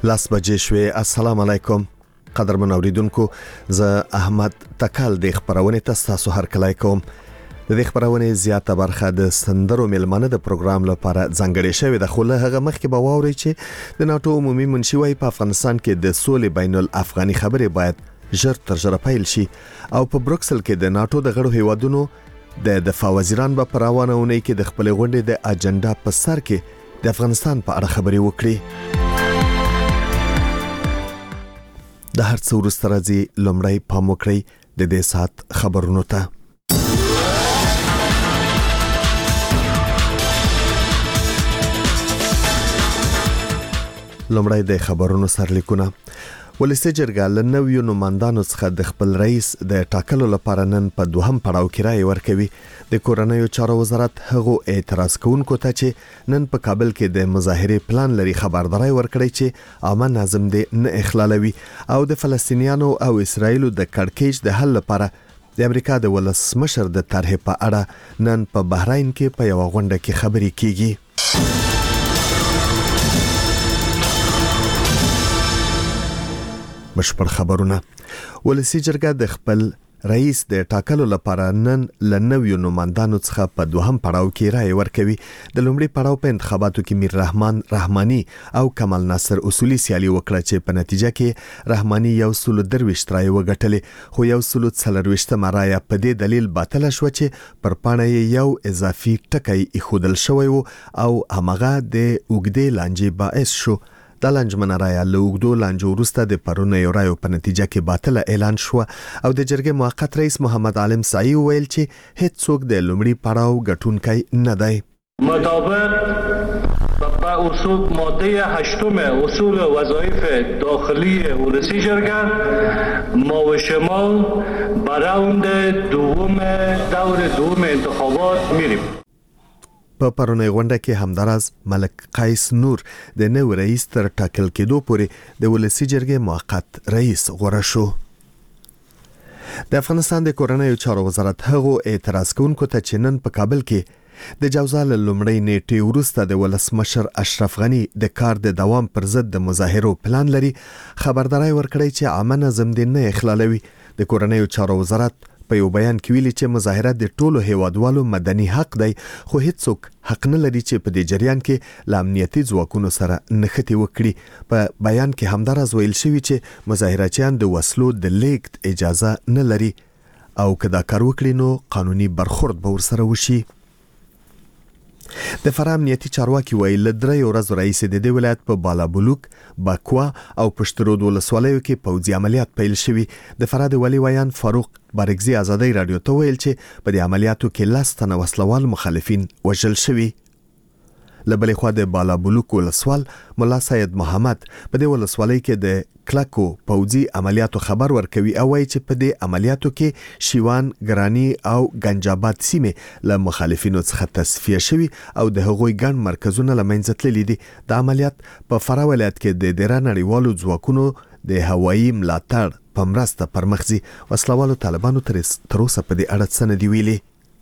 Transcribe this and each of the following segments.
لاس بجې شوې. السلام علیکم قدرمن اوریدونکو، زه احمد تکل د خبرونه تاسو هر کله کوم. د خبرونه زیاته برخه د سندرو ملمنه د پروګرام لپاره ځانګړې شوې ده، خو له هغه مخکې به واوري چې د ناتو عمومي منشي په افغانستان کې د سولې بین الافغاني خبرې باید ژر تر ژره پیل شي او په بروکسل کې د ناتو د غړو هیوادونو د دفاع وزیران به پروانهونه کې د خپل غونډې د اجنډا په سر کې د افغانستان په اړه خبرې وکړي. د هر څه وروسته راځي لومړی پام وکړئ د دې سات خبرونو ته. لومړی د خبرونو سرلیکونه. ولسی جرګه له نویو نمائندانو څخه د خپل رئیس د ټاکلو لپاره نن په دوهم پړاو کې رائے ورکوي. د کورنیو چارو وزارت هغه اعتراض کوونکو ته چې نن په کابل کې د مظاهره پلان لري خبرداري ورکړي چې عامه نظم دې نه اخلالوي او د فلسطینیانو او اسرایلو د کړکېچ د حل لپاره د امریکا د ولسمشر د طرحې په اړه نن په بحرین کې په یو غونډه کې خبرې کیږي. بشپړ خبرونه. ولسی جرګه د خپل رئیس د ټاکلو لپاره نن له نویو نمائندانو څخه په دوهم پړاو کې رائے ورکوي. د لومړي پړاو په انتخاباتو کې میر رحمان رحماني او کمال ناصر اصولي سیالي وکړه چې په نتیجه کې رحماني 123 رائے وګټلې، خو 140 رائے په دې دلیل باطل شو چې پر پاڼه یو اضافي ټکی ایښودل شوی او هغه د اوګدې لانجې باعث شو. د لانجمن رائے له اوګدو لانجو وروسته د پرونه یو رائے په نتیجه کې باطل اعلان شو او د جرګې موقت رئیس محمد عالم سعی ویل چې هیڅ څوک د لومړي پړاو ګټونکی نه دی. مطابق با اصول ماده 8 اصول وظایف داخلی ولسی جرګه ما و شما به راوند دور دوم انتخابات میریم. په پرونی غونډه کې همداراز ملک قیس نور د نو رئیس تر ټاکل کېدو پورې د ولسی جرګې موقت رئیس غوړه شو. د افغانستان د کورنیو چارو وزارت هغه اعتراض کوونکو ته چې نن په کابل کې د جوزال لومړی نیټه وروسته د ولسمشر اشرف غنی د کار د دوام پر ضد د مظاهرو پلان لري خبرداري ورکړی چې عامه نظم دې نه اخلالوي. د کورنیو چارو وزارت په یو بیان کې ویلي چې مظاهره د ټولو هیوادوالو مدني حق دی، خو هیڅوک حق نه لري چې په دې جریان کې ل امنیتي ځواکونو سره نښتې وکړي. په بیان کې همداراز ویل شوی چې مظاهرچیان د وسلو د لیږد اجازه نه لري او که دا کار وکړي نو قانوني برخورد به ورسره وشي. د فرا امنیتي چارواکي ویل درې ورځې رئیس د دې ولایت په بالابلوک، باکوا او پشترود ولسوالیو کې پوځي عملیات پیل شوي. د فرا د ولی ویان فاروق بارګزي ازادي رادیو ته ویل چې په دې عملیاتو کې 10 تنه وسلوال مخالفین وژل شوي. لبلې خو د بالابلوک ولسوال مولا سید محمد په دې ولسوالۍ کې د کلکو پوځي عملیاتو خبر ورکوي او وايي چې په دې عملیاتو کې شیوان، ګرانی او گنجاباد سیمه له مخالفینو څخه تصفیه شوي او د هغوی ګڼ مرکزونه له منځه تللي دي. د عملیات په فرا ولایت کې د ډیره نړیوالو ځواکونو د هوایي ملاتړ په مرسته پرمخځي. وسلوالو طالبانو تر اوسه په دې اړه څه نه دی ویلي.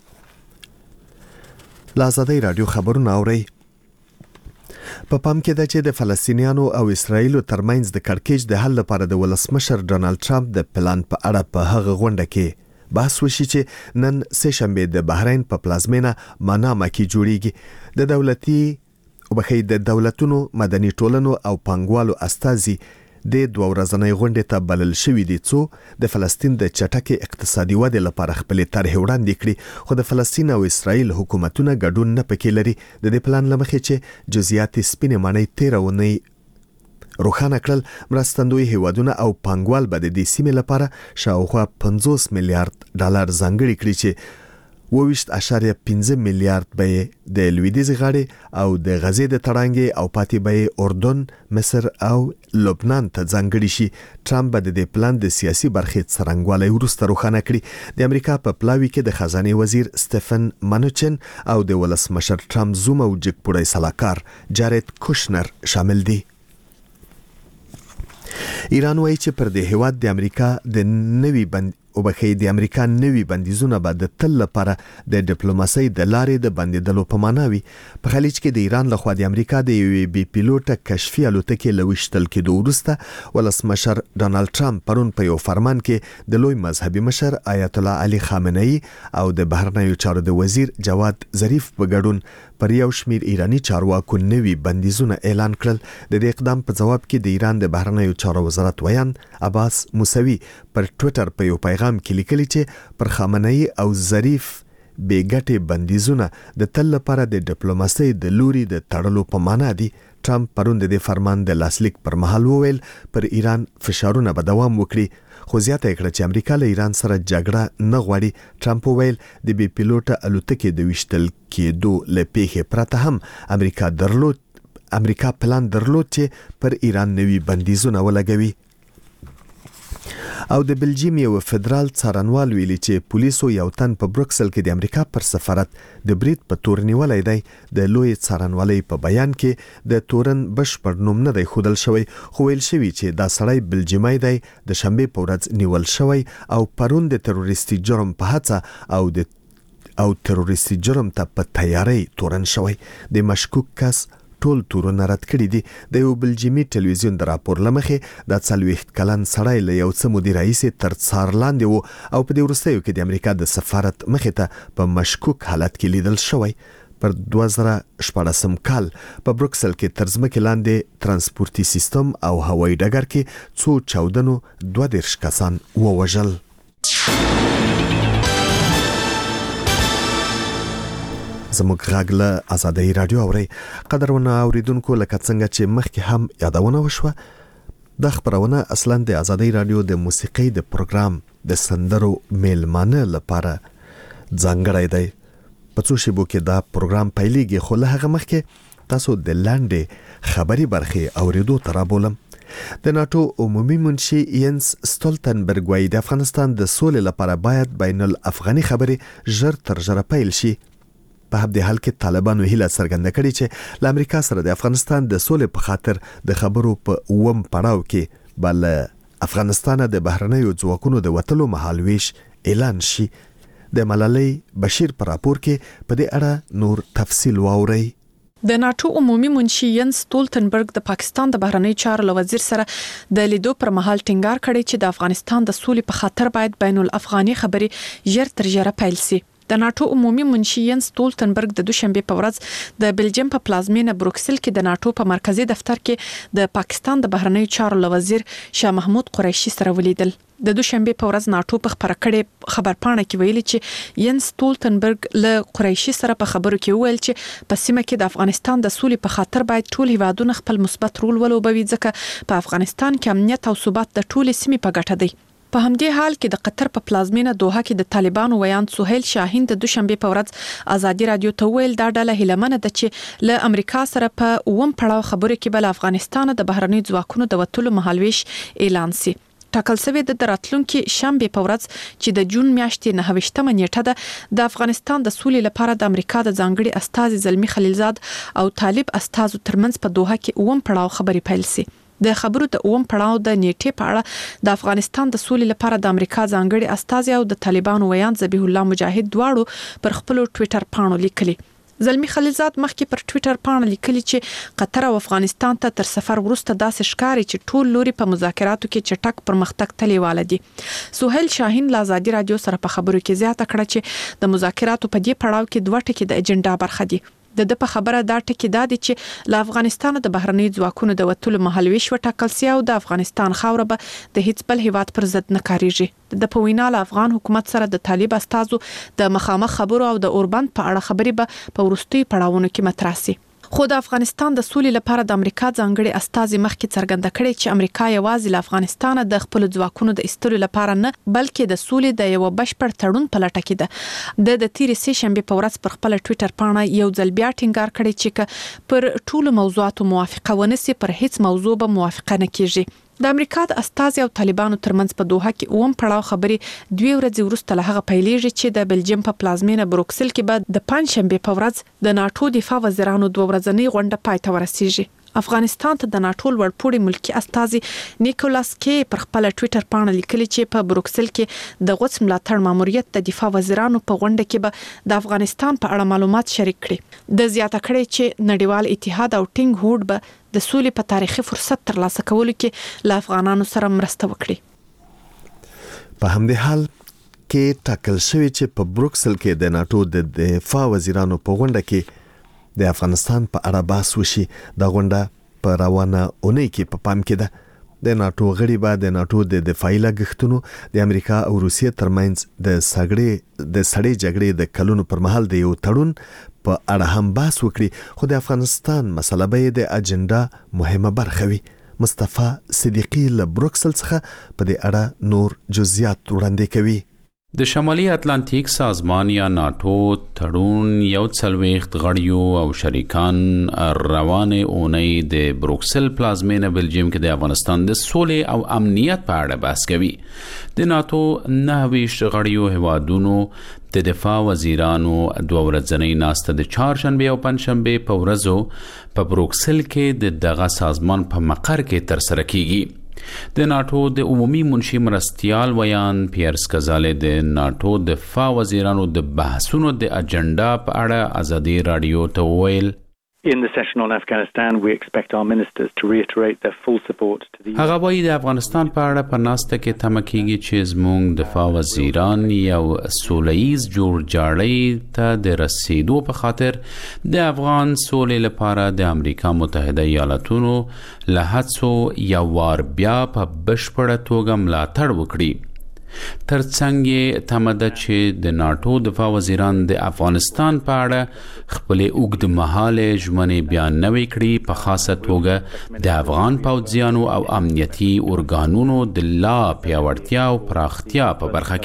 لازادي رادیو خبرونه اوري. په پام کې ده چې د فلسطینیانو او اسرایلو ترمنځ د کړکېچ د حل لپاره د ولسمشر ډونالد ټرمپ د پلان په اړه په هغه غونډه کې بحث وشي چې نن سه شنبه د بحرین په پلازمینه منامه کې جوړیږي. د دولتونو مدني ټولنو او پانګوالو استازي د دوه ورځنۍ غونډې ته بلل شوي دي څو د فلسطین د چټکې اقتصادي ودې لپاره خپل طرح وړاندې کړي، خو د فلسطین او اسرایل حکومتونه ګډون نه پکې لري. د دې پلان لمخې چې جزئیات سپینې معنی 13 ونې روښانه کړل، مرستندوی هیوادونه او پانګوال به د دې سیمې لپاره شاوخوا 50 میلیارډ ډالر ځانګړي کړي چې 22.5 میلیارډ به د لویدیځ غاړې او د غزې د تړانګې او پاتې به اردن، مصر او لبنان ته ځانګړي شي. ټرمپ به د دې پلان د سیاسي برخې څرنګوالی وروسته روښانه کړي. د امریکا په پلاوي کې د خزانه وزیر سټیفن منوچن او د ولسمشر ټرمپ زوم او جګپوړی سلاکار جارید کوشنر شامل دي. ایران وایي چې پر دې هیواد د امریکا د نوي وبخې د امریکا نوي بندیزونه به د تل لپاره د ډیپلوماسۍ د لارې د بندیدلو په معنا وي. په خلیج کې د ایران لخوا د امریکا د یوې بي پیلوټه کشفي الوتکې له ویشتل کېدو وروسته ولسمشر ډانالډ ټرمپ پرون په یو فرمان کې د لوی مذهبي مشر آیت الله علي خامنه‌ای او د بهرنیو چارو د وزیر جواد ظریف په ګډون پر یو شمیر ایرانی چارواکو نوي بندیزونه اعلان کړل. د دې اقدام په جواب کې د ایران د بهرنیو چارو وزارت ویان عباس موسوي پر ټوئیټر په یو پیغام کې لیکلي چې پر خامنه‌ای او ظریف بیګټي بندیزونه د تل لپاره د ډیپلوماسۍ د لوري د تړلو په معنا دي. ټرمپ پرون د فرمان د لاسلیک پر مهال وویل پر ایران فشارونه به دوام وکړي، خو زیاته کړه چې امریکا له ایران سره جګړه نه غواړي. ټرمپ وویل د بي پیلوټه الوتکې د ویشتل کېدو له پیښې پرته هم امریکا پلان درلود چې پر ایران نوي بندیزونه ولګوي. او د بلجیم یو فدرال څارنوال ویلي چې پولیسو یو تن په بروکسل کې د امریکا پر سفارت د برید په تور نیولای دی. د لوی څارنوالۍ په بیان کې د تورن بشپړ نوم نه دی ښودل شوی، خو ویل شوی چې دا سړی بلجیمای دی، د شنبې په ورځ نیول شوی او پرون د تروریستي جرم په هڅه او تروریستي جرم ته په تیاری تورن شوی. د مشکوک کس ټول تورونه رد کړي دي. د یو بلجیمي ټلویزیون د راپور لمخې د 40 کلن سړی له یو څه مودې راهیسې تر څار لاندې وو او په دې وروستیو کې د امریکا د سفارت مخې ته په مشکوک حالت کې لیدل شوی. پر 2014 کال په بروکسل کې تر ځمکې لاندې ترانسپورتي سیستم او هوایي ډګر کې څو چاودنو 22 کسان ووژل. زموږ غږ له آزادۍ رادیو اوري. قدرونه اوریدونکو، لکه څنګه چې مخکې هم یادونه وشوه، د خبرونه اصلا د آزادۍ رادیو د موسیقۍ د پروګرام د سندرو میلمانه لپاره ځانګړی دی. په څو شیبو کې دا پروګرام پیلېږي، خو له هغه مخکې تاسو د لاندې خبري برخې اوریدو ته رابولم. د ناتو عمومي منشي ینس ستولتنبرګ وايي د افغانستان د سولې لپاره باید بین الافغاني خبرې ژر تر ژره پیل شي. په همدې حال کې طالبانو هیله څرګنده کړې چې له امریکا سره د افغانستان د سولې په خاطر د خبرو په اوم پړاو کې بل افغانستان د بهرنیو ځواکونو د وټلو مهالويش اعلان شي. د ملالۍ بشیر پر راپور کې په دې اړه نور تفصیل واورئ. د ناتو عمومي منشي ینس ستولتنبرګ د پاکستان د بهرنی چارو وزیر سره د لیدو پر مهال ټینګار کړی چې د افغانستان د سولې په خاطر باید بین الافغاني خبرې ژر تر ژره پیل شي. د ناتو عمومي منشي ینس ستولتنبرګ د دوشنبه په ورځ د بلجیم په پلازمینه بروکسل کې د ناتو په مرکزی دفتر کې د پاکستان د بهرنی چارو وزیر شاه محمود قریشي سره ولیدل. د دوشنبه په ورځ ناتو په خبره کړې خبرپاڼه کې ویلي چې ینس ستولتنبرګ له قریشي سره په خبرو کې ویل چې په سیمه کې د افغانستان د سولې په خاطر باید ټول هیوادونه خپل مثبت رول ولوبوي، ځکه په افغانستان کې امنیت او ثبات د ټول سیمې په ګټه دی. په همدې حال کې د قطر په پلازمینه دوحه کې د طالبانو ویان سهیل شاهین د دوشنبه په ورځ آزادي رادیو ته ویل دا ډله هیلمنه ده چې له امریکا سره په اوم پړاو خبرو کې بل افغانستان د بهرنی ځواکونو د وټلو مهالويش اعلان سي. ټاکل شوی د راتلونکي شنبه په ورځ چې د جون میاشتې 9 نیټه ده د افغانستان د سولې لپاره د امریکا د ځانګړي استازي زلمی خلیلزاد او طالب استازو ترمنځ په دوحه کې اوم پړاو خبرې پیل سي. د خبرو د اوم پړاو د نیټې په اړه د افغانستان د سولې لپاره د امریکا ځانګړي استازي او د طالبانو ویان ذبیح الله مجاهد دواړو پر خپل ټوئیټر پاڼو لیکلي. زلمی خلیلزاد مخکې پر ټوئیټر پاڼه لیکلي چې قطر او افغانستان ته تر سفر وروسته داسې ښکاري چې ټول لوري په مذاکراتو کې چټک پرمختګ تلیواله دي. سهیل شاهین له آزادي رادیو سره په خبرو کې زیاته کړه چې د مذاکراتو په دې پړاو کې دوه ټکي د اجنډا برخه دي. د په خبره دا ټکی دا دي چې له افغانستان د بهرنی ځواکونو د وټلو مهالويش وټاکل سي او د افغانستان خاوره به د هیڅ بل هیواد پر ضد نه کاریږي. د پوینا له افغان حکومت سره د طالب استازو د مخامخ خبرو او د اوربند په اړه خبرې به په ورستي پړاوونو کې مطرح سي. خو د افغانستان د سولې لپاره د امریکا ځانګړي استازي مخکې څرګنده کړي چې امریکا یوازې له افغانستان د خپل ځواکونو د ایستلو لپاره نه بلکې د سولې د یو بشپړ تړون په لټه کې ده. د تیرې سه شنبه په ورځ پر خپل ټوئیټر پاڼه یو ځل بیا ټینګار کړي چې پر ټولو موضوعاتو موافقه ونسی پر هیڅ موضوع به موافقه نه کیږي. د امریکا د استازي او طالبانو ترمنځ په دوحه کې اوم پړاو خبرې 2 ورځې وروسته له هغه پیلېږي چې د بلجیم په پلازمینه بروکسل کې به د پنځشنبه په ورځ د ناتو دفاع وزیرانو 2 ورځنۍ غونډه پای ته ورسیږي. افغانستان ته د ناټو ورپوړي ملکی استازي نیکولاس کې پر خپل ټوئیټر باندې لیکلي چې په بروکسل کې د غوڅ ملاتړ ماموریت د دفاع وزیرانو په غونډه کې به د افغانستان په اړه معلومات شریک کړي. د زیاته کړي چې نړیوال اتحاد او ټینګ هوډ به د سولې په تاریخي فرصت ترلاسه کولو کې له افغانانو سره مرسته وکړي. په همدې حال کې ټاکل شوی چې په بروکسل کې د ناټو د دفاع وزیرانو په غونډه کې د افغانستان په اړه بحث وشي. د غونډه په روانه اونۍ کې په پام کې ده. د ناټو غړي به د ناټو د دفاعي لګښتونو د امریکا او روسیې ترمنځ د سړې جګړې د کلونو پر مهال د یو تړون په اړه هم بحث وکړي، خو د افغانستان مسله به د اجنډا مهمه برخه وي. مصطفی صدیقی له بروکسل څخه په دې اړه نور جزئیات وړاندې کوي. د شمالي اتلانتیک سازمان یا ناټو تړون یو څلوېښت غړیو او شریکان روانه اونۍ د بروکسل پلازمینه بلجیم کې د افغانستان د سولې او امنیت په اړه بحث کوي. د ناټو 29 غړیو هیوادونو د دفاع وزیرانو دوه ورځنۍ ناسته د چهارشنبه او پنځشنبه په ورځو په بروکسل کې د دغه سازمان په مقر کې ترسره کیږي. د ناټو د عمومي منشي مرستیال ویان پیرس کزاله د ناټو د دفاع وزیرانو د بحثونو د اجنډا په اړه ازادي رادیو ته ویل In the session on Afghanistan, we expect our ministers to reiterate their full support to the هغه وایي د افغانستان په اړه په ناسته کې تمه کیږي چې زموږ دفاع وزیران یو سولهییز جوړجاړی ته د رسیدو په خاطر د افغان سولې لپاره د امریکا متحده ایالاتونو له هڅو یو وار بیا په بشپړه توګه ملاتړ وکړي. ترڅنګ یې تمده چې د ناټو دفاع وزیران د افغانستان په اړه خپل اوږد مهاله ژمنې بیان نوي کړي، په خاصه توګه د افغان پوځیانو او امنیتي ارګانونو د لا پیاوړتیا او پراختیا په برخه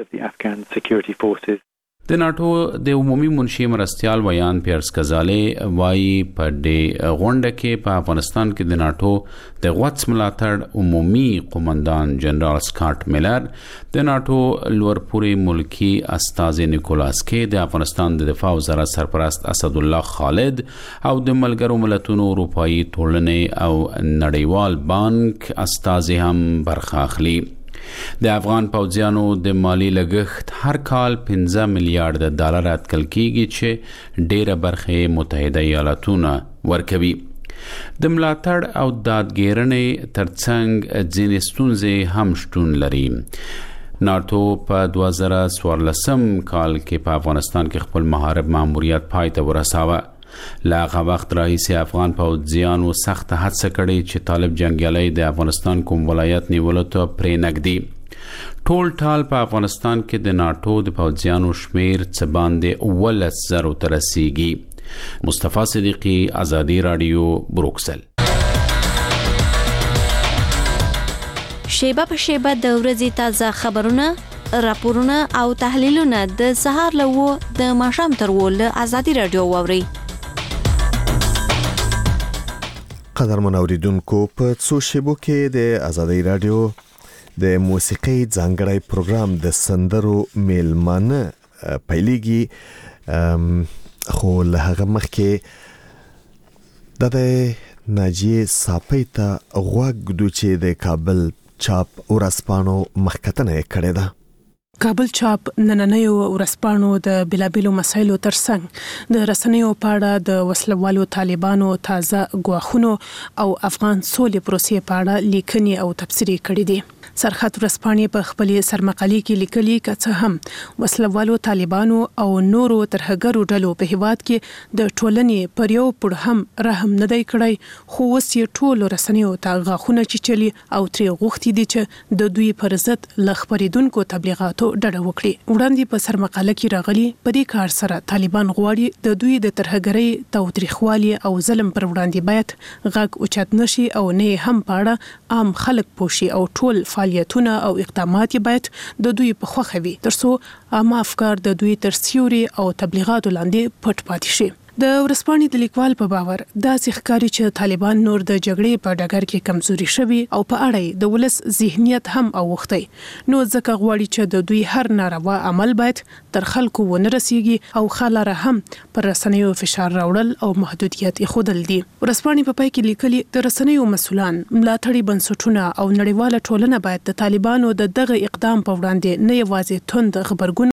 کې. د ناټو د عمومي منشي مرستیال ویان پیرس کزاله وایي په دې غونډه کې په افغانستان کې د ناټو د غوڅ ملاتړ عمومي قومندان جنرال سکاټ میلر، د ناټو لوړپوړي ملکی استازي نیکولاس کې، د افغانستان د دفاع وزارت سرپرست اسد الله خالد او د ملګرو ملتونو اروپایي ټولنې او نړیوال بانک استازي هم برخه اخلي. د افغان پوځیانو د مالی لګښت هر کال 15 میلیارډ ډالر اټکل کیږي چې ډیره برخه متحده ایالاتونه ورکوي. د ملاتړ او دادګیرنې ترڅنګ ځینې ستونزې هم شتون لري. ناټو په 2014 کال کې په افغانستان کې خپل محارب ماموریت پای ته ورساوه. له هغه وخت راهیسې افغان پوځیانو سخت هڅه کړې چې طالب جنګیالي د افغانستان کوم ولایت نیولو ته پرې نږدې. ټول ټال په افغانستان کې د ناټو د پوځیانو شمیر څه باندې 11,000 ته رسیږي. مصطفی صدیقی، ازادي رادیو، بروکسل. شیبه په شیبه د ورځې تازه خبرونه، راپورونه او تحلیلونه د سهار له د ماښام تر ول ازادي رادیو ووري. قدرمن اوریدونکو، په څو شیبو کې د ازادي رادیو د موسیقي ځانګړی پروګرام د سندرو میلمانه پیلېږي، خو له هغه مخکې د ناجیه صاپۍ ته غوږ ږدو چې د کابل چاپ ورځپاڼو مخکتنه کړې ده. کابل چاپ نننیو ورځپاڼو د بلابلو مسایلو ترڅنګ د رسنیو په اړه د وسلوالو طالبانو تازه ګواښونو او افغان سولې پروسې په اړه لیکنې او تبصرې کړې دي. سرحد ورځپاڼې په خپل سرمقالې کې لیکلي که څه هم وسلوالو طالبانو او نورو ترهګرو ډلو په هیواد کې د ټولنې پر یو پړ هم رحم نه دی کړی، خو اوس یې ټولو رسنیو ته غاښونه چیچلي او ترې غوښتي دي چې د دوی پر ضد له خپرېدونکو تبلیغاتو ډډه وکړي. وړاندې په سرمقاله کې راغلي په دې کار سره طالبان غواړي د دوی د ترهګرۍ، تاوتریخوالي او ظلم پر وړاندې باید غږ اوچت نشي او نه هم په اړه عام خلک پوښي او ټول فعالیتونه او اقدامات باید د دوی په خوښه وي ترڅو عام افکار د دوی تر سیوري او تبلیغاتو لاندې پټ پاتې شي. د ورسپانې د لیکوال په باور دا ښکاري چې طالبان نور د جګړې په ډګر کې کمزوري شوي او په اړه د ولس ذهنیت هم اوختي نو ځکه غواړي چې د دوی هر ناروا عمل باید تر خلکو ونه رسیږي او خلاره هم پر رسنیو فشار راوړل او محدودیت خودل دي. ورسپانې په پای کې لیکلي د رسنیو مسولان ملاتړي بنسټونه او نړیواله ټولنه باید د طالبانو د دغه اقدام په وړاندې نه یوازې توند خبرګون